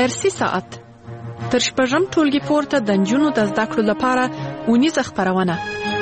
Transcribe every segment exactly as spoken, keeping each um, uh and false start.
درسي ساعت تر شپږم ټولګي پورته د نجونو د زده کړو لپاره اونیزه خپرونه.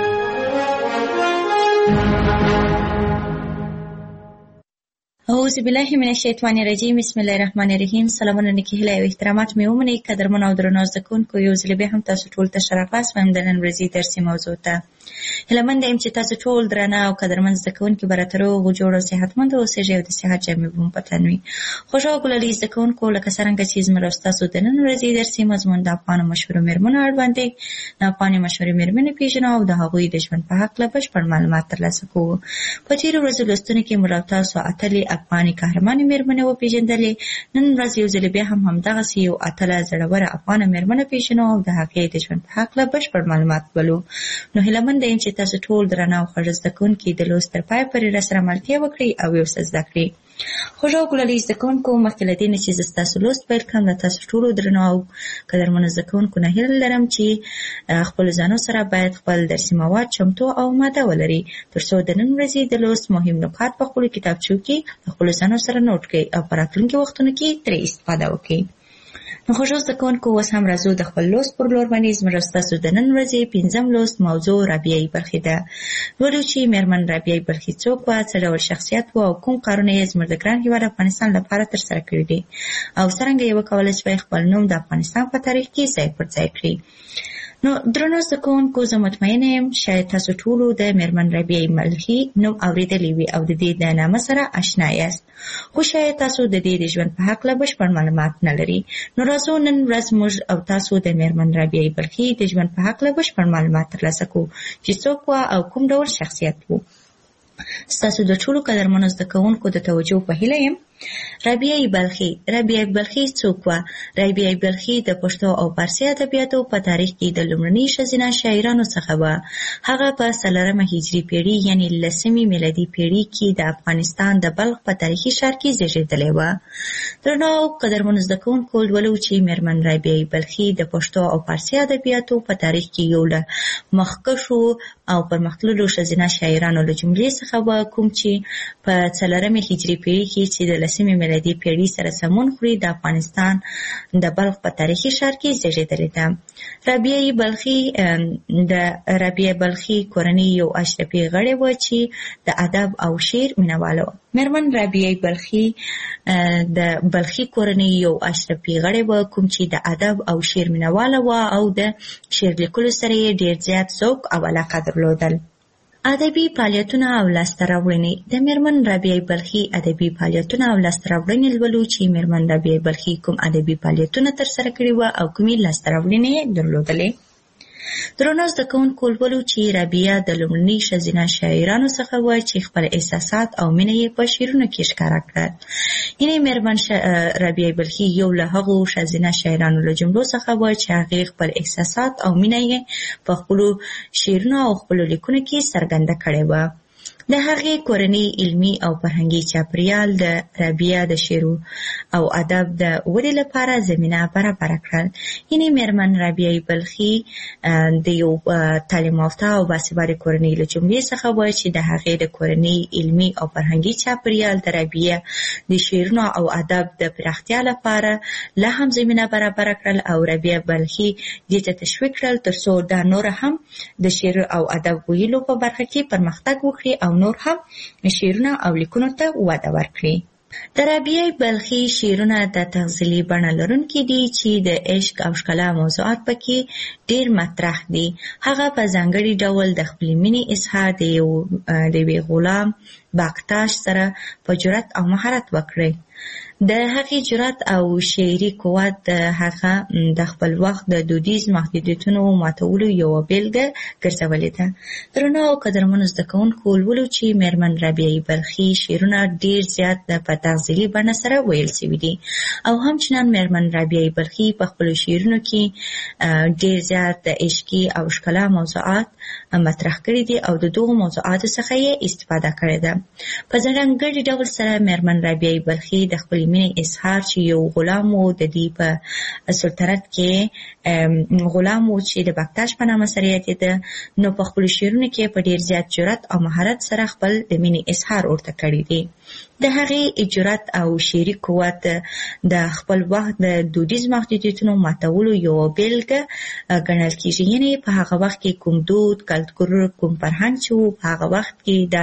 اعوذ بالله من الشیطان الرجیم. بسم الله الرحمن الرحیم. سلامونه نیکی هیله او احترامات مې ومنئ. قدرمن او درنو زده کوونکو، یو ځل بیا هم تاسو ټول ته ښه راغلاست وایم د نن ورځې درسي موضوع ته. هیلهمنده یم چې تاسو ټول درانه او قدرمن زده کوونکي به راته روغ او جوړ او صحتمند اوسېږئ او د صحت جامې به مو په تن وي. خوږو او ګلالي زده کوونکو، لکه څرنګه چې زموږ او ستاسو د نن ورځې درسي مضمون د افغانو مشهورو مېرمنو اړوند دی. د افغاني مشهورې مېرمنې پېژنو او د هغوی د ژوند په هکله بشپړ معلومات ترلاسه کوو. په تېرو ورځو لوستونو کې موږ او تاسو اتلې افغاني قهرمانې مېرمنې وپېژندلې. نن ورځ یو ځل بیا هم همدغسې یو اتله زړوره افغانه مېرمنه پېژنو او د هغې د ژوند په هکله بشپړ معلومات ولو. نو هیلهمنده یم چې تاسو ټول درانه او خوږ زده کوونکي د لوست تر پایه پورې راسره ملتیا وکړئ او یو څه زده کړئ. خوږو او ګلالي زده کوونکو، مخکې له دې نه چې زه ستاسو لوست پیل کړم، له تاسو ټولو درنو او قدرمنو زده کوونکو نه هیله لرم چې خپلو ځانو سره باید خپل درسي مواد چمتو او ماده ولرئ، تر څو د نن ورځې د لوست مهم نکات په خپلو کتابچو کې د خپلو ځانو سره نوټ کړئ او په راتلونکي وختونو کې ترې استفاده وکړئ. نو خوږو زده کوونکو، اوس هم راځو د خپل لوست پر لور باندې. زموږ او ستاسو د نن ورځې پنځم لوست موضوع رابعه بلخي ده. لولو چې مېرمن رابعه بلخي څوک وه، څه ډول شخصیت و او کوم کارونه یې زموږ د ګران هېواد افغانستان لپاره ترسره کړي دي او څرنګه یې وکولی شوی خپل نوم د افغانستان په تاریخ کې ځای پر ځای کړي. نو درنو زده کوونکو، زه مطمئنه یم شاید تاسو ټولو د مېرمن رابعه بلخي نوم اورېدلی وي او د دې د نامه سره اشنا یاست، خو شاید تاسو د دې د ژوند په هکله بشپړ معلومات نه لرئ. نو راځو نن ورځ موږ او تاسو د مېرمن رابعه بلخي د ژوند په هکله بشپړ معلومات ترلاسه کوو چې څوک وه او کوم ډول شخصیت و. ستاسو د ټولو قدرمنو زده کوونکو د توجه په هیله یم. رابعه بلخي رابعه بلخي څوک وه؟ رابعه بلخي د پښتو او فارسي ادبیاتو په تاریخ کې د لومړني ښځینه شاعرانو څخه وه. هغه په څلورمه هجري پېړۍ یعنې لسمې میلادي پېړۍ کې د افغانستان د بلخ په تاریخي ښار کې زېږېدلې وه. درنو قدرمنو زده کوونکو، لولو چې مېرمن رابعه بلخي د پښتو او فارسي ادبیاتو په تاریخ کې یو له مخکښو او پرمختللو ښځینه شاعرانو له جملې څخه وه، کوم چې په څلورمې هجري پېړۍ کې چې د لسمې میلادي پېړۍ سره سمون خوري د افغانستان د بلخ په تاریخي ښار کې زېږېدلې ده. رابعه بلخي د رابعه بلخي کورنۍ یو اشرفي غړې وه چې د ادب او شعر مینهواله وه. مېرمن رابعه بلخي د بلخي کورنۍ یو اشرفي غړې وه، کوم چې د ادب او شعر مینهواله وه او د شعر لیکلو سره یې ډېر زیات ذوق او علاقه درلودل. ادبي فعالیتونه او لاسته راوړنې. د مېرمن رابعه بلخي ادبي فعالیتونه او لاسته راوړنې لولو چې مېرمن رابعه بلخي کوم ادبي فعالیتونه ترسره کړي وه او کومې لاسته راوړنې یې درلودلې. درنو زده کوونکو، لولو چې رابعه د لومړني ښځینه شاعرانو څخه وه چې خپل احساسات او مینه یې په شعرونو کې ښکاره کړل. یعنې مېرمن رابعه بلخي یو له هغو ښځینه شاعرانو له جملو څخه وه چې هغې خپل احساسات او مینه یې په خپلو شعرونو او خپلو لیکنو کې څرګنده کړې وه. د هغې کورنۍ علمي او فرهنګي چاپېریال د رابعه د شعر او ادب د ودې لپاره زمینه برابره کړل. یعنې مېرمن رابعه بلخي د یو تعلیم یافته او باسواده کورنۍ له جملې څخه وه چې د هغې د کورنۍ علمي او فرهنګي چاپېریال د رابعه د شعرونو او ادب د پراختیا لپاره لا هم زمینه برابره کړل او رابعه بلخي دې ته تشویق کړل تر څو دا نور هم د شعر او ادب ویلو په برخه کې پرمختګ وکړي او نور هم شعرونه او لیکنو ته وده ورکړي. د رابعه بلخي شعرونه د تغزلي بڼه لرونکي دي چې د عشق او ښکلا موضوعات پکې ډېر مطرح دي. هغه په ځانګړي ډول د خپلې مینې اظهار د یوې غلام باکتاش سره په جرأت او مهارت وکړي. د هغې جرأت او شعري قوت د هغه د خپل وخت د دودیز محدودیتونو ماتولو یوه بیلګه ګرځولې ده. درنو او قدرمنو زده کوونکو، لولو چې مېرمن رابعه بلخي شعرونه ډېر زیات په تغزلي بڼه سره ویل سوي دي او همچنان مېرمن رابعه بلخي په خپلو شعرونو کې ډېر زیات د عشقي او ښکلا موضوعات مطرح کړي دي او د دغو موضوعاتو څخه یې استفاده کړې ده. په ځانګړي ډول سره مېرمن رابعه بلخي د خپلې مینې اظهار چې یو غلام و د دې په سلطنت کې غلام و چې د بکتاش په نامه سره یادېده، نو په خپلو شعرونو کې په ډېر زیات جرأت او مهارت سره خپل د مینې اظهار ورته کړی دی. د هغې جرأت او شعري قوت د خپل وخت د دودیز محدودیتونو ماتولو یوه بېلګه ګڼل کېږي. یعنې په هغه وخت کې کوم دود، کلتور، کوم فرهنګ چې و، په هغه وخت کې دا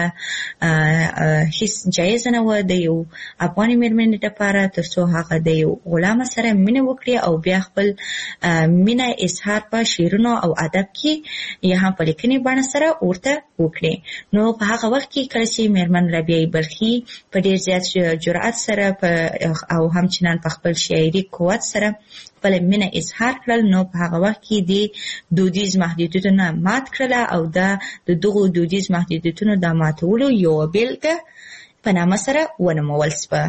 هیڅ جایزه نه وه د یو افغاني مېرمنې لپاره تر څو هغه د یو غلامه سره مینه وکړي او بیا خپل مینه اظهار په شعرونو او ادب کې یا هم په لیکنې بڼه سره ورته وکړي. نو په هغه وخت کې کله چې مېرمن رابعه بلخي په ډېر زیات جرأت سره او همچنان په خپل شاعري قوت سره خپل مینه اظهار کړل، نو په هغه وخت کې د دودیز محدودیتونه مات کړله او دا د دغو دودیز محدودیتونو د ماتولو یوه بېلګه په نامه سره ونومول شوه.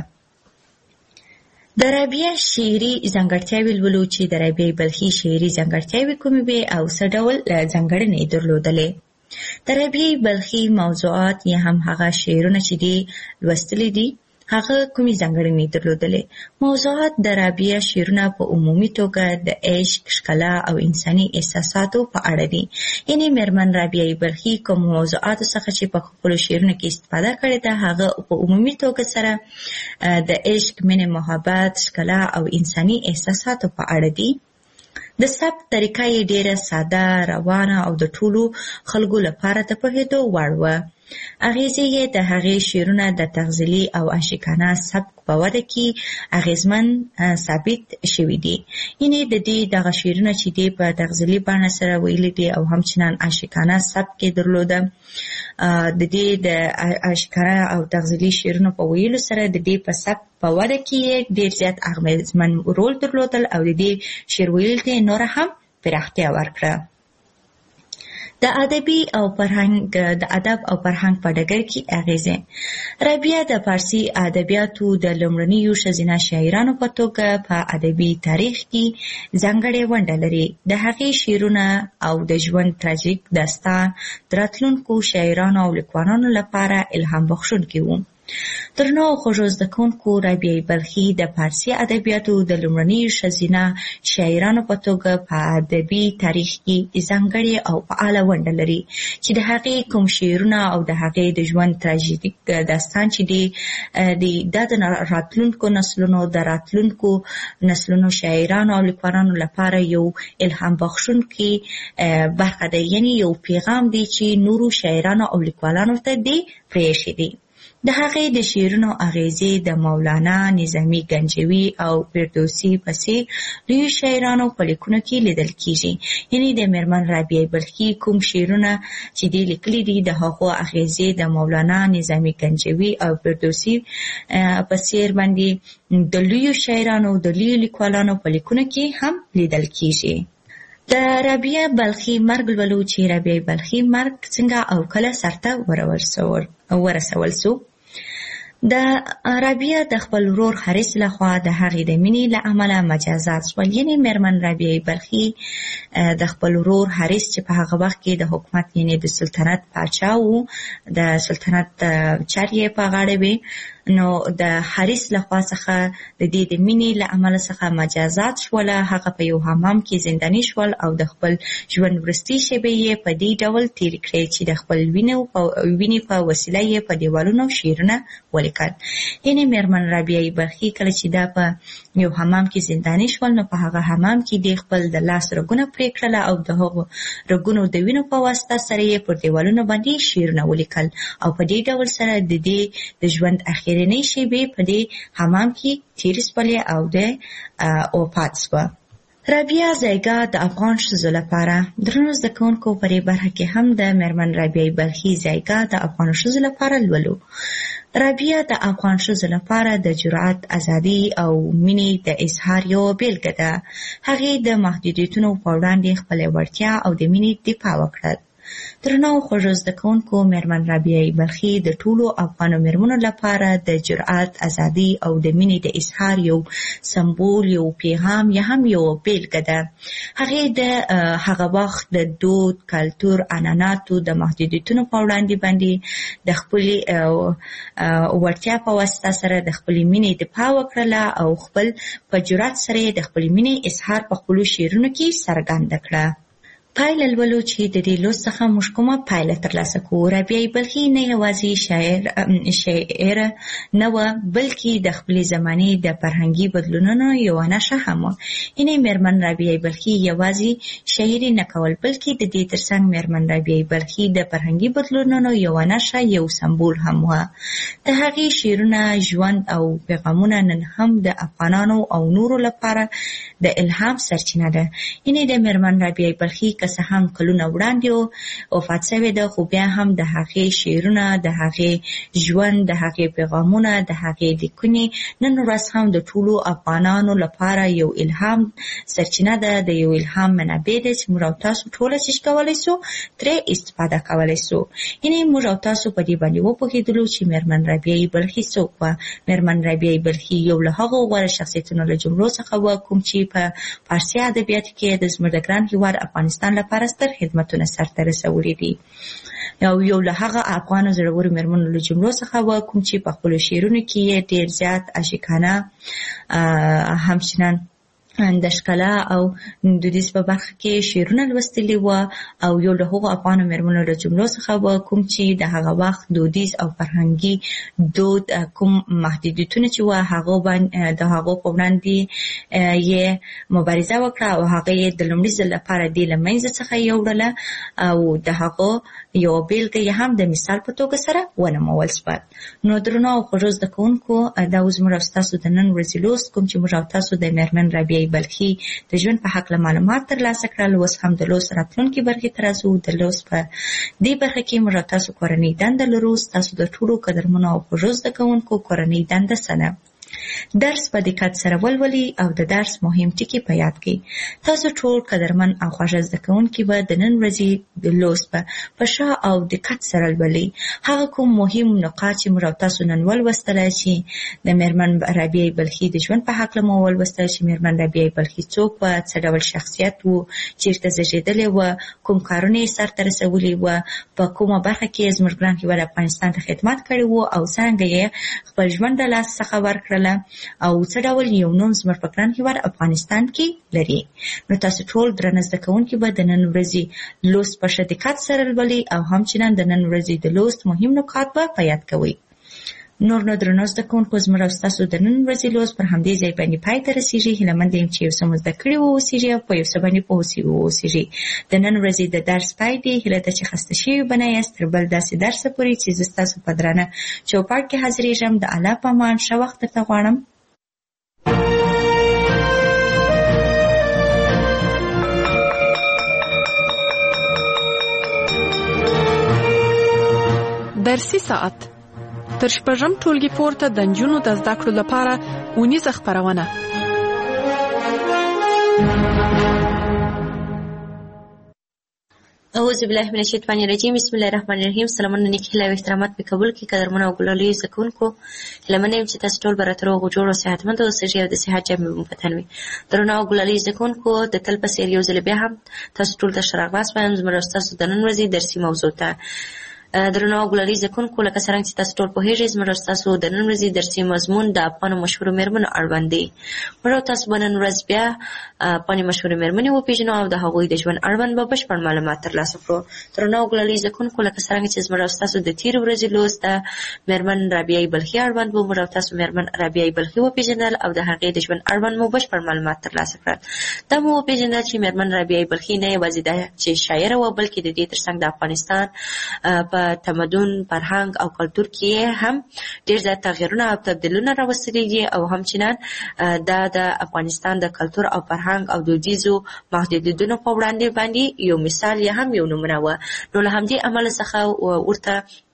د رابعه شعري ځانګړتیاوې لولو چې د رابعه بلخي شعري ځانګړتیاوې کومې وې او څه ډول ځانګړنې یې درلودلې. د رابعه بلخي موضوعات یا هم هغه شعرونه چې دي لوستلي دي هغه کومې ځانګړنې درلودلې. موضوعات د رابعه شعرونه په عمومي توګه د عشق، ښکلا او انساني احساساتو په اړه دي. یعنې مېرمن رابعه بلخي کوم موضوعاتو څخه چې په خپلو شعرونو کې استفاده کړې ده هغه په عمومي توګه سره د عشق، مینې، محبت، ښکلا او انساني احساساتو په اړه دي. د ثبت طریقه یې ډېره ساده، روانه او د ټولو خلکو لپاره د پوهېدو وړ وه. اغیزې یې د هغې شعرونه د تغزلي او عاشقانه سبک په وده کې اغیزمن ثابت شوي دي. یعنې د دې دغه شعرونه چې دي په تغزلي بڼه سره ویلي دي او همچنان عاشقانه سبک یې درلوده. د دې د عاشقانه او تغزلي شعرونو په ویلو سره د دې په سبک په وده کې ډېر زیات اغیزمن رول درلودل او د دې شعر ویلو ته نوره هم پراختیا ورکړه. د ادبي او فرهنګ د ادب او فرهنګ په ډګر کې اغیزې. رابعه د فارسي ادبیاتو د لومړنیو ښځینه شاعرانو په توګه په ادبي تاریخ کې ځانګړې ونډه لري. د هغې شعرونه او د ژوند تراژیک داستان د راتلونکو شاعرانو او لیکوالانو لپاره الهام بخښونکي وو. درنو او خوږو زده کوونکو، رابعه بلخي د فارسي ادبیاتو د لومړنیو ښځینه شاعرانو په توګه په ادبي تاریخ کې ځانګړې او فعاله ونډه لري چې د هغې کوم شعرونه او د هغې د ژوند تراژیک داستان چې دی دا د راتلونکو نسلونو د راتلونکو نسلونو شاعرانو او لیکوالانو لپاره یو الهام بخښونکی برخه ده. یعنې یو پیغام دی چې نورو شاعرانو او لیکوالانو ته دی پرېښی دی. د هغې د شعرونو اغیزې د مولانا، نظامي گنجوي او فردوسي په څېر لویو شاعرانو په لیکنو کې لیدل کېږي. یعنې د مېرمن رابعه بلخي کوم شعرونه چې دې لیکلي دي د هغو اغیزې د مولانا، نظامي گنجوي او فردوسي په څېر باندې د لویو شاعرانو د لویو لیکوالانو په لیکنو کې هم لیدل کېږي. د رابعه بلخي مرګ لولو چې رابعه بلخي مرګ څنګه او کله سرته ورسول سو. د رابعه د خپل ورور حارث لخوا د هغې د مینې له امله مجازات شول. یعنې مېرمن رابعه بلخي د خپل ورور حارث چې په هغه وخت کې د حکومت یعنې د سلطنت پاچا و، د سلطنت چارې یې په غاړه وې، نو د حارث لخوا څخه د دې د مینې له امله څخه مجازات شول. هغه په یو حمام کې زنداني شول او د خپل ژوند وروستۍ شېبې یې په دې ډول تېرې کړې چې د خپل وینې په وسیله یې په دیوالونو شعرونه ولیکل. یعنې مېرمن رابعه بلخي کله چې دا په یو حمام کې زنداني شول، نو په هغه حمام کې د خپل د لاس رګونه پرې کړله او د هغو رګونو د وینو په واسطه سره یې پر دیوالونو باندې شعرونه ولیکل او په دې ډول سره د دې د ژوند اخرنۍ شېبې په دې حمام کې تېرې شولې او د وفات شوه. رابعه ځایګاه د افغان ښځو لپاره. درنو زده کوونکو، په دې برخه کې هم د مېرمن رابعه بلخي ځایګاه د افغان ښځو لپاره لولو. رابعه د افغان ښځو لپاره د جرأت، ازادي او مینې د اظهار یوه بېلګه ده. هغې د محدودیتونو په وړاندې خپله وړتیا او د مینې دفاع وکړه. درنو خوږو زده کوونکو، میرمن رابعه بلخي د ټولو افغانو میرمنو لپاره د جرأت، ازادي او د مینې د اظهار یو سمبول، یو پیغام یا هم یو بیلګه ده. هغې د هغه وخت د دود، کلتور، عنعناتو د محدودیتونو په وړاندې باندې د خپلې وړتیا په واسطه سره د خپلې مینې دفاع وکړله او خپل په جرأت سره د خپلې مینې اظهار په خپلو شعرونو کې څرګنده کړه. پایله لولو چې د دې لوست څخه موږ کومه پایله ترلاسه کوو. رابعه بلخي نه یوازې شاعر شاعر نه وه، بلکې د خپلې زمانې د فرهنګي بدلونونو یوه نښه هم وه. یعنې میرمن رابعه بلخي یوازې شاعري نه کول، بلکې د دې ترڅنګ میرمن رابعه بلخي د فرهنګي بدلونونو یوه نښه، یو سمبول هم وه. د هغې شعرونه، ژوند او پیغامونه نن هم د افغانانو او نورو لپاره د الهام سرچینه ده. یعنې د میرمن رابعه بلخي که څه هم کلونه وړاندې وفات شوې ده، خو بیا هم د هغې شعرونه، د هغې ژوند، د هغې پیغامونه، د هغې لیکنې نن ورځ هم د ټولو افغانانو لپاره یو الهام سرچینه ده، د یو الهام منابع ده چې موږ او تاسو ټوله چې کولی سو ترې استفاده کولی سو. یعنې موږ او تاسو په دې باندې وپوهېدلو چې میرمن رابعه بلخي څوک وه. میرمن رابعه بلخي یو له هغو غوره شخصیتونو له جملو څخه وه کوم چې په فارسي ادبیاتو کې د زموږ د ګران هېواد افغانستان لپاره ستر خدمتونه سرته رسولي دي. او یو له هغه افغانو زړورو میرمنو له جملو څخه وه کوم چې په خپلو شعرونو کې یې ډېر زیات عاشقانه، همچنان د ښکلا او دودیز په برخه کې شعرونه لوستلي وه. او یو له هغو افغانو میرمنو له جملو څخه وه کوم چې د هغه وخت دودیز او فرهنګي دود کوم محدودیتونه چې وه هغو باندې د هغو په وړاندې یې مبارزه وکړه او هغه یې د لومړي ځل لپاره دې له منځه څخه یوړله او د هغو یو بیلګه یې هم د مثال په توګه سره ونمول شوه. نو درنو او خوږو زده کوونکو، دا اوس موږ او ستاسو د نن ورځې لوست کوم چې موږ او تاسو د میرمن رابعه بلخي د ژوند په هکله معلومات ترلاسه کړل. اوس هم د لوست راتلونکي برخې ته راځو. د لوست په دې برخه کې موږ او تاسو کورنۍ دنده لرو. ستاسو د ټولو قدرمنو او خوږو زده کوونکو کورنۍ دنده څه ده؟ درس په دقت سره ولولئ او د درس مهم ټکي په یاد کړئ. تاسو ټول قدرمن او خوږ زده کوونکي به د نن ورځې د لوست په په ښه او دقت سره لولئ. هغه کوم مهم نقاط چې موږ او تاسو نن ولوستله چې د میرمن رابعه بلخي د ژوند په هکله مو ولوستله چې میرمن رابعه بلخي څوک وه، څه ډول شخصیت و، چیرته زیږېدلې وه، کوم کارونه یې سرته رسولي وه، په کومه برخه کې زموږ ګران هېواد افغانستان ته خدمت کړی و او څنګه یې خپل ژوند د لاس څخه ورکړله او څه ډول یو نوم زموږ په ګران هېواد افغانستان کې لري. نو تاسو ټول درنه زده کوونکي به د نن ورځې لوست په ښه دقت سره لولئ او همچنان د نن ورځې د لوست مهم نکات به په یاد کوئ. نور نو درنو زده کوونکو، زموږ او ستاسو د نن ورځې لوست پر همدې ځای باندې پای ته رسېږي. هیله مند یم چې یو څه مو زده کړي واوسېږي او په یو څه باندې پوه واوسېږي. د نن ورځې د درس پای دی. هیله ده چې خسته شوي به نه یاست تر بل داسې درسه پورې چې زه ستاسو په درانه چوپړ کې حاضرېږم. د الله په امان ښه وخت درته غواړم. درسي ساعت تر شپږم ټولګي پورته د نجونو د زده کړو لپاره اونیزه خپرونه. اعوذ بالله من الشیطان الرجیم. بسم الله الرحمن الرحیم. سلامونه، نیک هیله او احترامات په قبول کې قدرمنو او ګلالي زده کوونکو. هیله منم چې تاسو ټول به راته روغ او جوړ او صحتمند اوسئ او د صحت جامې مو په تن وي. درنو او ګلالي زده کوونکو، د تل په څېر یو ځل بیا هم تاسو ټول ته ښه راغلاست وایم زموږ ستاسو د نن ورځې درسي موضوع ته. درنو او ګلالي زده کوونکو، لکه څرنګه چې تاسو ټول پوهېږئ زموږ ستاسو د نن ورځې درسي مضمون د افغانو مشهورو میرمنو اړوند دی. موږ تاسو به نن ورځ بیا افغاني مشهورې میرمنې وپېژنو او د هغوی د ژوند اړوند به بشپړ معلومات ترلاسه کړو. درنو او ګلالي زده کوونکو، لکه څرنګه چې زموږ ستاسو د تېرې ورځې لوست د میرمن رابعه بلخي اړوند و، موږ تاسو میرمن رابعه بلخي وپېژندل او د هغې د ژوند اړوند مو بشپړ معلومات ترلاسه کړل. دا مو وپېژندل چې میرمن رابعه بلخي نه یوازې ده چې شاعره وه، بلکې د دې ترڅنګ د افغانستان په تمدن، فرهنګ او کلتور کې هم ډېر زیات تغیرونه او تبدیلونه راوستلي دي او همچنان دا د افغانستان د کلتور او فرهنګ او دودیزو محدودیتونو په وړاندې باندې یو مثال یا هم یو نمونه وه. نو له همدې امله څخه ورته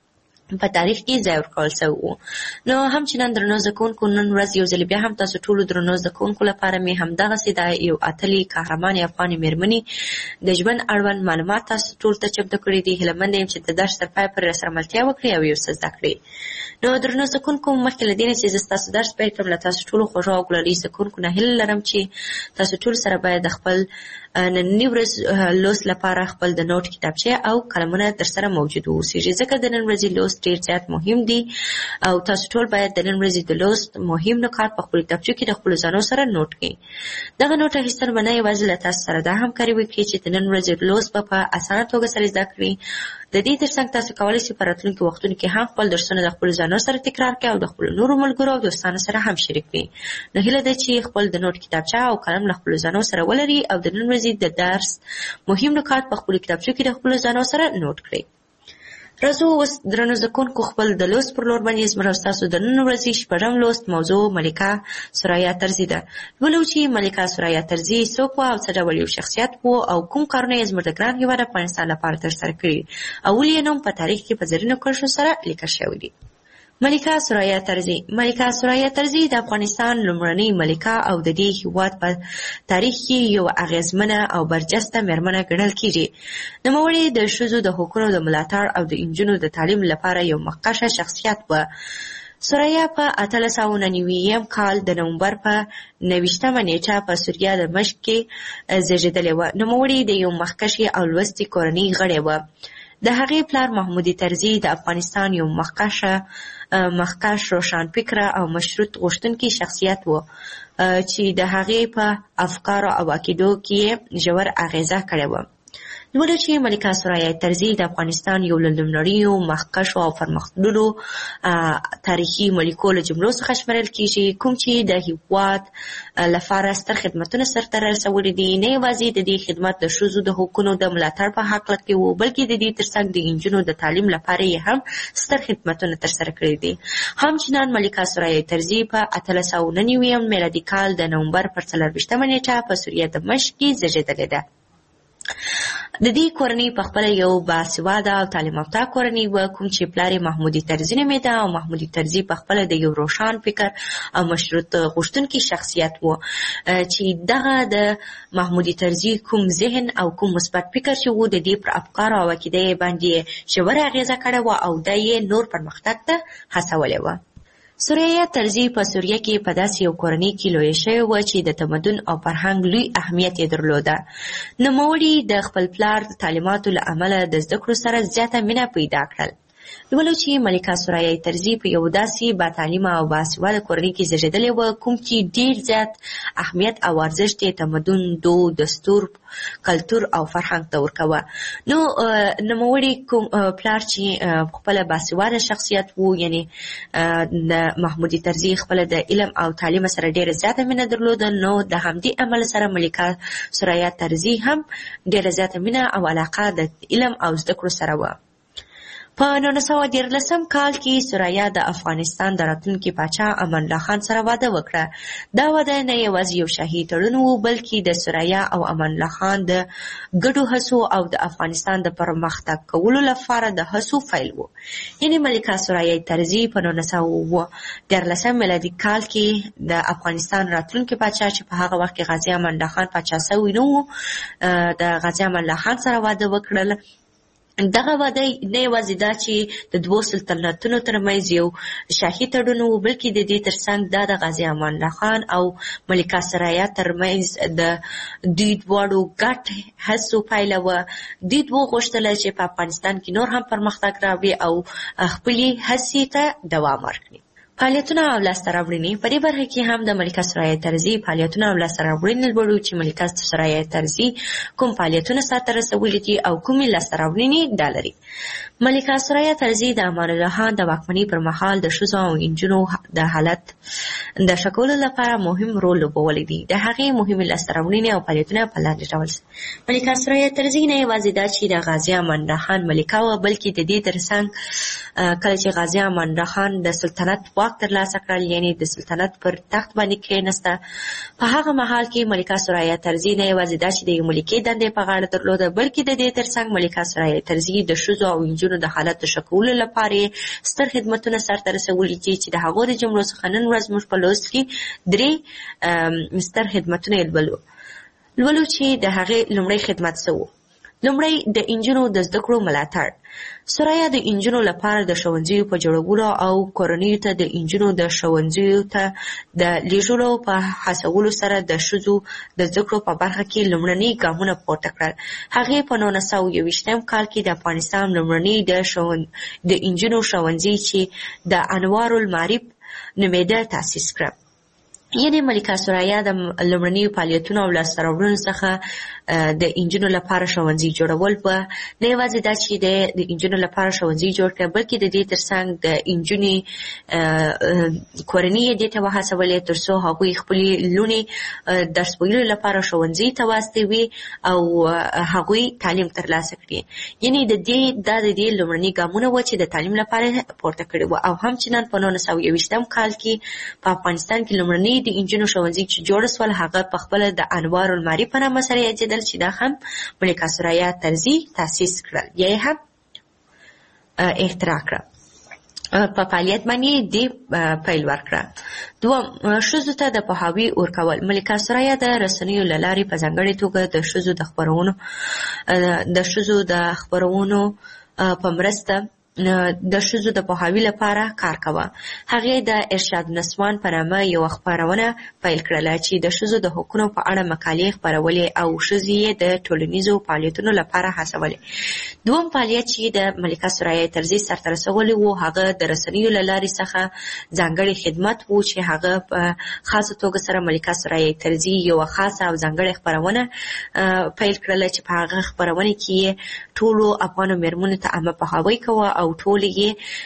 په تاریخ کې ځای ورکول شوی و. نو هم چې نن درنو زده کوونکو، نن ورځ یو ځل بیا هم تاسو ټولو درنو زده کوونکو لپاره مې همدغسې دا یو اتلې قهرمانې افغانې مېرمنې د ژوند اړوند معلومات تاسو ټولو ته چمتو کړي دي. هیله منده یم چې د درس تر پایه پورې راسره ملتیا وکړئ او یو څه زده کړئ. نو درنو زده کوونکو، مخکې له دې نه چې زه ستاسو درس پیل کړم، له تاسو ټولو خوږو او ګلالي زده کوونکو نه هیله لرم چې تاسو ټول سره باید د خپل ننني ورځ لوست لپاره خپل د نوټ کتابچې او قلمونه در سره موجود واوسېږي، ځکه د نن ورځې لوست ډېر زیات مهم دي او تاسو ټول باید د نن ورځې د لوست مهم نکات په خپلو کتابچو کې د خپلو ځانو سره نوټ کړئ. دغه نوټ اخیستل به نه یوازې له تاسو سره دا همکاري وکړي چې د نن ورځې لوست به په اسانه توګه سره زده کړئ، د دې ترڅنګ تاسو کولی شئ په راتلونکي وختونو کې هم خپل درسونه د خپلو ځانو سره تکرار کړئ او د خپلو نورو ملګرو او دوستانو سره هم شریک کړئ. نو هیله ده چې خپل د نوټ کتابچه او قلم له خپلو ځانو سره ولرئ او د نن ورځې د درس مهم نکات په خپلو کتابچو کې د خپلو ځانو سره نوټ کړئ. راځو اوس درنو زده کوونکو خپل د لوست پر لور باندې زموږ ستاسو د نن ورځې شپږم لوست موضوع ملکه ثریا طرزي ده. ولو چې ملکه ثریا طرزي څوک وه او څه ډول یو شخصیت و او کوم کارونه یې زموږ د ګران هېواد افغانستان لپاره ترسره کړي او ولې یې نوم په تاریخ کې په زرینو کرښو سره لیکل شوی دی. ملکه ثریا طرزي. ملکه ثریا طرزي د افغانستان لومړنۍ ملکه او د دې هېواد په تاریخ کې یو اغېزمنه او برجسته مېرمنه ګڼل کېږي. نوموړې د ښځو د حقونو د ملاتړ او د نجونو د تعلیم لپاره یو مخکښه شخصیت وه. ثریا په اتلس سوه نهه نوي کال د نومبر په نهویشتمه نیټه په سوریه دمشق کې زېږېدلې وه. نوموړې د یو مخکښې او لوستې کورنۍ غړې وه. د هغې پلار محمودي طرزي د افغانستان یو مخکښه مخکښ روښانفکره او مشروط غوښتونکی شخصیت و چې د هغې په افکارو او عقیدو کې ژور اغیزه کړې وه. لوړه چې ملکه ثریا طرزي د افغانستان یو له لومړنیو مخکښو او پرمختللو تاریخي ملکو له جملو څخه شمېرل کېږي، کوم چې د هېواد لپاره ستر خدمتونه سرته رسولي دي. نه یوازې د دې خدمت د ښځو د حقونو د ملاتړ په هکله کې و، بلکې د دې ترڅنګ د نجونو د تعلیم لپاره یې هم ستر خدمتونه ترسره کړي دي. همچنان ملکه ثریا طرزي په اتلس سوه نهه نوي میلادي کال د نومبر پر څلرویشتمه نیټه په سوریه دمشق کې زېږېدلې ده. د دې کورنۍ په خپله یو باسواده او تعلیم یافته کورنۍ وه، کوم چې پلار یې محمودي طرزي نومېده او محمودي طرزي په خپله د یو روښان فکر او مشروط غوښتونکي شخصیت و چې دغه د محمودي طرزي کوم ذهن او کوم مثبت فکر چې و د دې پر افکارو او عقیده یې باندې ژوره اغېزه کړې وه او دا یې نور پرمختګ ته هڅولی وه. ثریا طرزي په سوریه کې په داسې یو کورنۍ کې لویه شوې وه چې د تمدن او فرهنګ لوی اهمیت یې درلوده. نوموړي د خپل پلار د تعلیماتو له امله د زده کړو سره زیاته مینه پیدا کړل. ولو چې ملکه ثریا طرزي په یو داسې باتعلیمه او باسواده کورنۍ کې زېږېدلې وه کوم چې ډېر زیات اهمیت او ارزښت یې تمدن، دود، دستور، کلتور او فرهنګ ته ورکوه. نو نوموړي کوم پلار چې خپله باسواده شخصیت و، یعنې د محمودي طرزي خپله د علم او تعلیم سره ډېره زیاته مینه درلوده، نو د همدې عمل سره ملکه ثریا طرزي هم ډېره زیاته مینه او علاقه د علم او زده کړو سره وه. په نولس سوه دیارلسم کال کې ثریا د افغانستان د راتلونکي پاچا امان الله خان سره واده وکړه. دا واده نه یوازې یو شاهي تړون و، بلکې د ثریا او امان الله خان د ګډو هڅو او د افغانستان د پرمختګ کولو لپاره د هڅو پیل و. یعنې ملکه ثریا طرزي په نولس سوه دیارلسم میلادي کال کې د افغانستان راتلونکي پاچا چې په هغه وخت کې غازي امان الله خان پاچا سوی نه و، د غازي امان الله خان سره واده وکړل. دغه واده نه یوازې دا چې د دوو سلطنتونو ترمنځ یو شاهي تړون و، بلکې د دې ترڅنګ دا د غازي امان الله خان او ملکه ثریا ترمنځ د دوی دواړو ګډ هڅو پایله وه. دوی دوو غوښتله چې په افغانستان کې نور هم پرمختګ راوړي او خپلې هڅې ته دوام ورکړي. فعالیتونه او لاسته راوړنې. په دې برخه کې هم د ملکه ثریا طرزي فعالیتونه او لاسته راوړنې لولو چې ملکه ثریا طرزي کوم فعالیتونه سرته رسولي دي او کومې لاسته راوړنې دا لري. ملکه ثریا طرزي د امان الله خان د واکمنۍ پر مهال د ښځو او نجونو د حالت د ښه کولو لپاره مهم رول لوبولی دی. د هغې مهمې لاسته راوړنې او فعالیتونه په لاندې ډول ملکه ثریا طرزي نه یوازې دا چې د غازي امان الله خان ملکه وه، بلکې د دې ترڅنګ کله چې غازي امان الله خان د سلطنت واک واک ترلاسه کړل، یعنی د سلطنت پر تخت باندې کېناسته. په هغه مهال کې ملکه سرایه طرزي نه یوازې دا چې د یو ملکې دندې په غاړه درلوده، بلکې د دې ترڅنګ ملکه سرایه طرزي د ښځو او نجونو د حالت د ښه کولو لپاره ستر خدمتونه سرته رسولي دي، چې د هغو د جملو څخه نن ورځ موږ په لوست کې درې ستر خدمتونه یې لولو لولو چې د هغې لومړی خدمت څه و؟ لومړی د انجونو د زده کړو ملاتړ. سرایه د انجونو لپاره د ښوونځیو په جوړولو او کورنیو ته د انجونو د ښوونځیو ته د لیږلو په هڅولو سره د ښځو د زده کړو په برخه کې لومړني ګامونه پورته کړل. هغې په نولس سوه یوویشتم کال کې د افغانستان لومړني د د انجونو ښوونځي چې د انوار المعارف نومېده تاسیس کړه. یعنی ملکه سرایه د لومړنیو فعالیتونو او لاسته راوړنو څخه د انجونو لپاره ښوونځي جوړول په نه یوازې دا چې د انجونو لپاره ښوونځي جوړ کړه، بلکې د دې ترڅنګ د انجونې کورنۍ یې دې ته وهڅولې تر څو هغوی خپلې لوڼې درس ویلو لپاره ښوونځي ته واستوي او هغوی تعلیم ترلاسه کړي. یعنی د دې دا د دې لومړني ګامونه وو چې د تعلیم لپاره پورته کړي وو. او همچنان په نولس سوه یوویشتم کال کې په افغانستان کې لومړني د انجونو ښوونځي چې جوړ سول هغه په خپله د انوار المعارف په نامه سره یادېدل، چې دا هم ملکه سرایه طرزي تاسیس کړل یا یې هم اختراع کړه. په فعالیت باندې دې پیل ورکړه. دوم، ښځو ته د پوهاوي ورکول. ملکه سرایه د رسنیو له لارې په ځانګړې توګه د ښځو د خپرونو د ښځو د خپرونو په مرسته د ښځو د پوهاوي لپاره کار کوه. هغې د ارشاد نسوان په نامه یوه خپرونه پیل کړله چې د ښځو د حقونو په اړه مقالې خپرولې او ښځې یې د ټولنیزو فعالیتونو لپاره هڅولې. دوم فعالیت چې د ملکه سرایه طرزي سرته رسولی و هغه د رسنیو له لارې څخه ځانګړی خدمت و چې هغه په خاصه توګه سره ملکه سرایه طرزي یوه خاصه او ځانګړې خپرونه پیل کړله چې په هغه خپرونه کې یې ټولو افغانو مېرمنو ته عامه پوهاوی کوه او ټول یې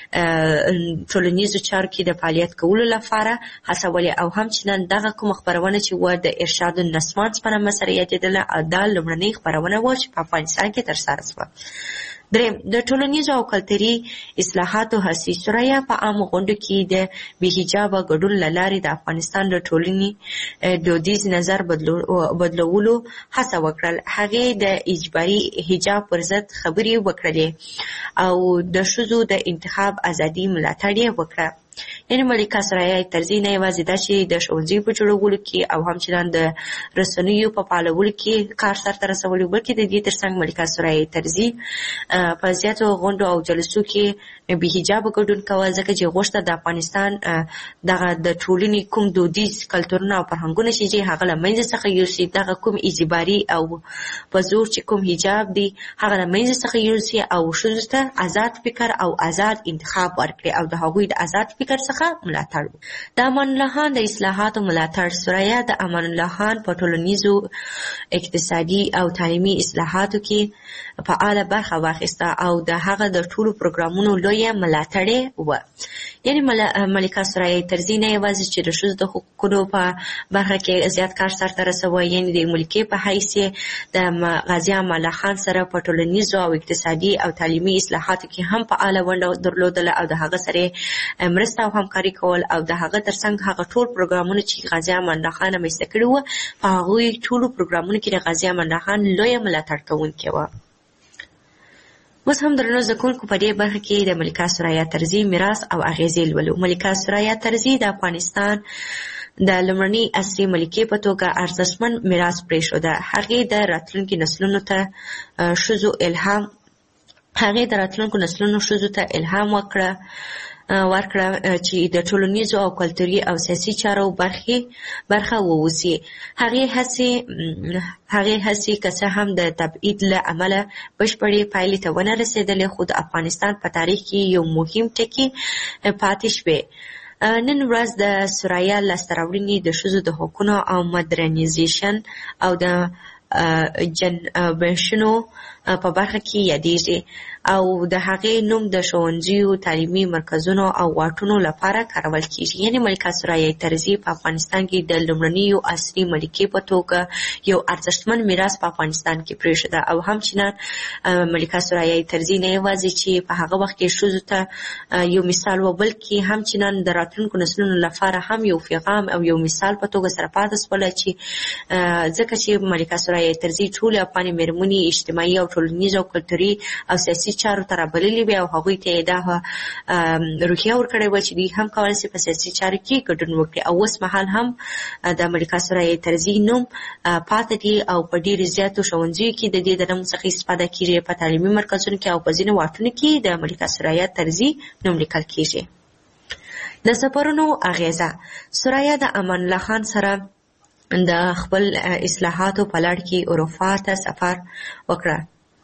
ټولنیزو چارو کې د فعالیت کولو لپاره هڅولې. او همچنان دغه کومه خپرونه چې وه د ارشاد النسوان په نامه سره یادېدله، دا لومړنۍ خپرونه وه چې په افغانستان کې ترسره شوه. دریم، د ټولنیزو او کلتوري اصلاحاتو هڅې. سرایه په عامو غونډو کې د بې حجابه ګډون له لارې د افغانستان د ټولنې دودیز نظر بدلولو هڅه وکړل. هغې د اجباري حجاب پر ضد خبرې وکړلې او د ښځو د انتخاب ازادي ملاتړ یې وکړه. یعنې ملکه سرایه طرزي نه یوازې دا چې د ښوونځیو په جوړولو کې او همچنان د رسنیو په فعالولو کې کار سرته رسولی، بلکې د دې ترڅنګ ملکه سرایه طرزي په زیاتو غونډو او جلسو کې بې حجابه ګډون کوه، ځکه چې غوښته د افغانستان دغه د ټولنې کوم دودیز کلتورونه او فرهنګونه چې دي هغه له منځه څخه یوسي، دغه کوم اجباري او په زور چې کوم حجاب دی هغه له منځه څخه یوسي او ښځو ته آزاد فکر او آزاد انتخاب ورکړي او د هغوی د آزاد فکر څخه ملاتړ. د امان الله خان د اصلاحاتو ملاتړ. سرایه د امان الله خان په ټولنیزو، اقتصادي او تعلیمي اصلاحاتو کې فعاله برخه واخیسته او د هغه د ټولو پروګرامونو لویه ملاتړې وه. یعنې ملکه سرایه طرزي نه یوازې چې د ښځو د حقوقو په برخه کې زیات کار سرته رسوه، یعنې د ملکې په حیث د غازي امان الله خان سره په ټولنیزو او اقتصادي او تعلیمي اصلاحاتو کې هم فعاله ونډه درلودله او د هغه سره مرسته او همکاري کول او د هغه ترڅنګ هغه ټول پروګرامونه چې غازي امان الله خان رامنځته کړي وو په هغوی ټولو پروګرامونو کې د غازي امان الله خان لویه ملاتړ کوونکې وه. اوس هم درنو زده کوونکو په دې برخه کې د ملکه سرایه طرزي میراث او اغیزې لولو. ملکه سرایه طرزي د افغانستان د لومړنۍ عصري ملکې په توګه ارزښتمن میراث پرېښوده. هغې د راتلونکي نسلونو ته ښځو الهام هغې د راتلونکو نسلونو ښځو ته الهام وکړه ورکړه چې د ټولنیزو او کلتوري او سیاسي چارو برخې برخه ووسي. هغې هڅې هغې هڅې که څه هم د تبعید له امله بشپړې پایلې ته ونه رسېدلې، خو د افغانستان په تاریخ کې یو مهم ټکی پاتې شوی. نن ورځ د سرایه لاسته راوړنې د ښځو د حقونو او مدرنیزیشن او د جنبشونو په برخه کې یادېږي او د هغې نوم د ښوونځیو، تعلیمي مرکزونو او واټونو لپاره کارول کیږي. یعنې ملکه سرای طرزي په افغانستان کې د لومړنیو عصري ملکې په توګه یو ارزښتمن میراث په افغانستان کې پرېښوده او همچنان ملکه سرای طرزي نه یوازې چې په هغه وخت کې ښځو ته یو مثال و، بلکې همچنان د راتلونکو نسلونو لپاره هم یو پیغام او یو مثال په توګه سره پاتې شوله، چې ځکه چې ملکه سرای طرزي ټولې افغانې مېرمنې اجتماعي او ټولنیز او کلتوري او سیاسي چارو ته رابللې وې او هغوی ته یې دا روحیه ورکړې وه چې دوی هم کولی شي په سیاسي چارو کې ګډون وکړي. او اوس مهال هم د ملکه سرای طرزي نوم پاتې دی او په ډېرو زیاتو ښوونځیو کې د دې د نوم څخه استفاده کېږي، په تعلیمي مرکزونو کې او په ځینو واټونو کې د ملکه سرای طرزي نوم لیکل کېږي. د سفرونو اغیزه: سرای د امان الله خان سره د خپل اصلاحاتو په لړ کې اروپا ته سفر وکړه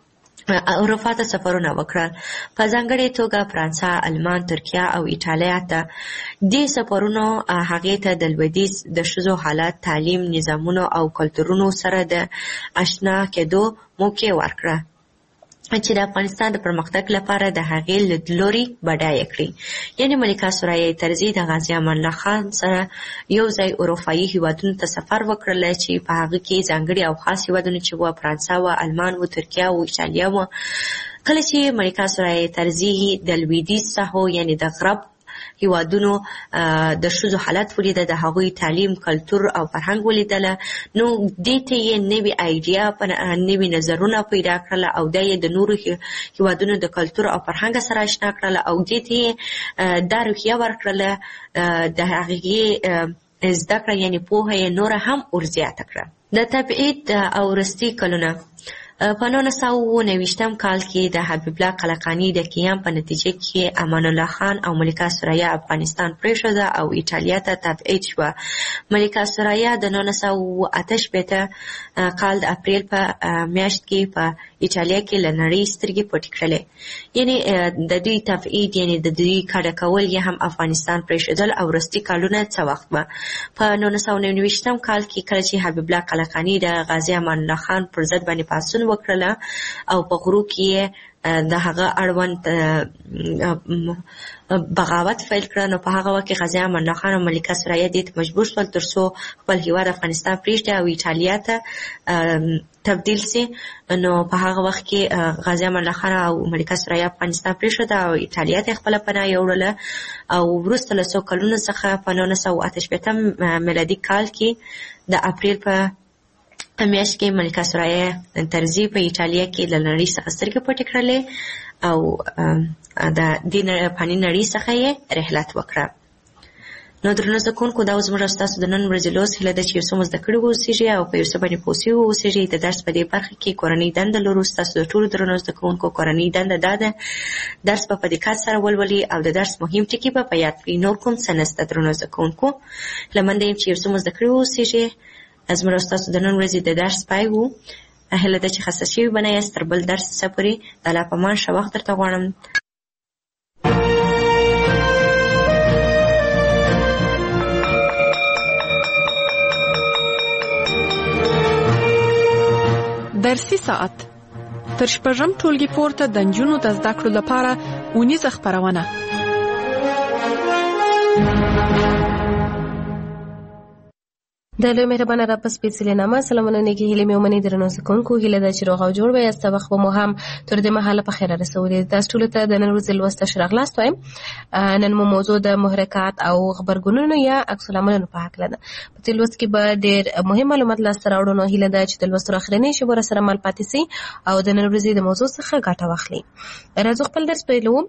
اروپا ته سفرونه وکړل، په ځانګړې توګه فرانسه، المان، ترکیه او ایټالیا ته. دې سفرونو هغې ته د لویدیځ د ښځو حالت، تعلیم، نظامونو او کلتورونو سره د اشنا کېدو موقع ورکړه چې د افغانستان د پرمختګ لپاره د هغې لیدلوري بډایه کړي. یعنې ملکه سرای طرزي د غازي امان الله خان سره یو ځای اروپایي هیوادونو ته سفر وکړل چې په هغه کې ځانګړي او خاص هیوادونه چې وه فرانسه وه، المان وه، ترکیه وه، ایټالیا وه. کله چې ملکه سرای طرزي د لویدیځ ساحو یعنې د غرب هیوادونو د ښځو حالت ولیده، د هغوی تعلیم، کلتور او فرهنګ ولیدله، نو دې ته یې نوې آیډیا، نوې نظرونه پیدا کړله او دا یې د نورو هیوادونو د کلتور او فرهنګ سره اشنا کړله او دې ته یې دا روحیه ورکړله، د هغې زده کړه یعنې پوهه یې نوره هم ورزیاته کړه. د تبعید او وروستي کلونه: په نولس سوه اووه نوېشتم کال کې د حبیب الله قلقاني د قیام په نتیجه کې امان الله خان او ملکه سرای افغانستان پرېښوده او ایټالیا ته تبعید شوه. ملکه سرای د نولس سوه اووه اته شپېته کال د اپریل په میاشت کې په ایټالیا کې له نړۍ سترګې پټې کړلې. یعنې د دوی تبعید یعنې د دوی کډه کول یې هم افغانستان پرېښودل او وروستي کالونه څه وخت به په نولس سوه نهه نوېشتم کال کې کله چې حبیب الله قلقاني د غازي امان الله خان پر ضد باندې پاڅون وکړله او په غرو کې د هغه اړوند بغاوت فیل کړه، نو په هغه وخت کې غازي امان الله خان او ملکه سرای دې ته مجبور شول تر څو خپل هیواد افغانستان پرېږدي او ایټالیا ته تبدیل سي. نو په هغه وخت کې غازي امان الله خان او ملکه سرای افغانستان پرېښوده او ایټالیا ته خپله پناه یوړله او وروسته له څو کلونو څخه په نولس سوه اته شپېتم میلادي کال کې د اپریل په میاشت کې ملکه سرای طرزي په ایټالیا کې له نړۍ څخه سترګې پټې کړلې او د دې فاني نړۍ څخه یې رحلت وکړه. نو درنو زده کوونکو، دا اوس زموږ او ستاسو د نن ورځې لوست هیله ده چې یو څه مو زده کړي واوسېږئ او په یو څه باندې پوه سوي واوسېږئ. د درس په دې برخه کې کورنۍ دنده لرو. ستاسو د ټولو درنو زده کوونکو کورنۍ دنده دا ده: درس په دقت سره ولولئ او د درس مهم ټکي به په یاد کړئ. نور کوم څه نشته درنو زده کوونکو. هیله منده یم چې یو څه مو زده کړي واوسېږئ. زموږ او ستاسو د نن ورځې د درس پای و. هیله ده چې خسته شوي به نه یاست. تر بل درس څه پورې د الله په امان ښه وخت درته غواړم. درسي ساعت تر شپږم ټولګي پورته د نجونو د زده کړو لپاره اونیزه خپرونه. د لوی مهربانه رب په سپېڅلي نامه سلامونه نیکې هیلې مې ومنئ. درنو زده کوونکو، هیله ده چې روغ او جوړ به یاست. وخت به مو هم تر دې مهاله په خیره رسولي. تاسو ټولو ته د نن ورځې لوست ښه راغلاست وایم. نن مو موضوع د محرکات او غبرګونونو یا عکس العملونو په هکله ده. په دې لوست کې به ډېر مهم معلومات لاسته راوړو. نو هیله ده چې د لوست تر اخرنۍ شېبو راسره مل پاتې سئ او د نن ورځې د موضوع څخه ګټه واخلئ. راځو خپل درس پیلوو.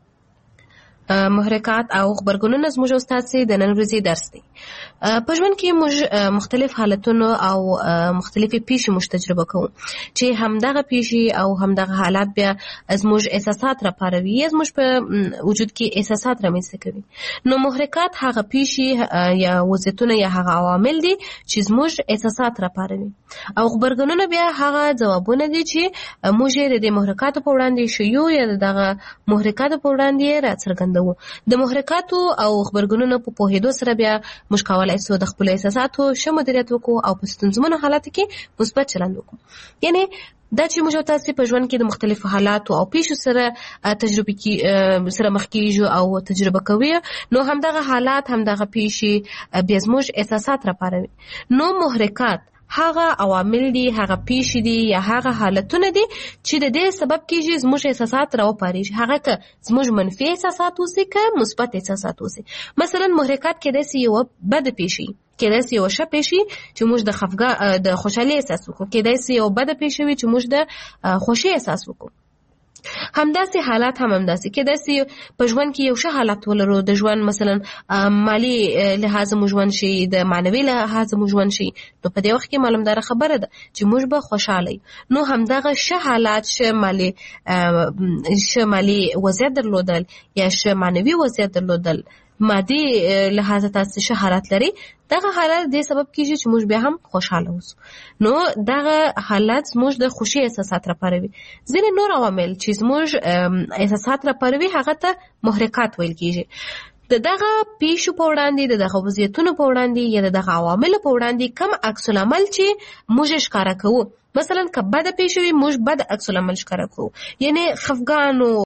محرکات او غبرګونونه زموږ استاد د نن ورځې درس دی. په ژوند کې موږ مختلف حالتونه او مختلفې پیښې موږ تجربه کوو چې همدغه پیښې او همدغه حالات بیا زموږ احساسات راپاروي یا زموږ په وجود کې احساسات رامنځته کوي. نو محرکات هغه پیښې یا وضعیتونه یا هغه عوامل دي چې زموږ احساسات راپاروي او غبرګونونه بیا هغه ځوابونه دي چې موږ یې د محرکاتو په وړاندې شیو یا دغه محرکاتو په وړاندې راڅرګندوو. د محرکاتو او غبرګونونو په پوهېدو سره بیا موږ کولای شو د خپل احساساتو ښه مدیریت وکړو او په ستونزمنو حالاتو کې مثبت چلند وکړو. یعنی دا چې موږ تاسو په ژوند کې د مختلفو حالاتو او پیښو سره تجربه کې سره مخ کیږو او تجربه کوي، نو همدغه حالات همدغه پیښې بیا زموږ احساسات راپاروي. نو محرکات هغه عوامل دي، هغه پیښې دي یا هغه حالتونه دي چې د دې سبب کیږي زموږ احساسات راوپاریږي. هغه که زموږ منفي احساسات اوسي که مثبت احساسات اوسي. مثلا محرکات کېدای سي یو بد پیښې، کېدای سي یو ښه پیښې چې موږ د خفګان د خوشحالۍ احساس وکړو، کېدای سي یو بد پیښې وي چې موږ د خوښۍ احساس وکړو. همداسې حالات هم همداسې کېدای سي په ژوند کې یو ښه حالت ولرو، د ژوند مثلا مالی لحاظ مو ژوند شي، د معنوي لحاظ مو ژوند شي، نو په دې وخت کې معلومداره خبره ده چې موږ به خوشاله. نو همدغه ښه حالات، ښه مالی ښه مالی وضعیت درلودل یا ښه معنوي وضعیت درلودل، مادي لحاظ تاسو ښه حالت لري، دغه حالت دې سبب کیږي چې موږ بیا هم خوشاله اوسو. نو دغه حالت موږ د خوشي احساسات راپاروي. ځینې نور عوامل چې موږ احساسات راپاروي هغه ته محرکات ویل کیږي. د دغه پیښو په وړاندې، د دغه وضعیتونو په وړاندې یا د دغه عواملو په وړاندې کم عکس العمل چې موږ ښکاره کوو، مثلا که بده پیښه وي موږ بد عکس العمل ښکاره کوو، یعنی خفګان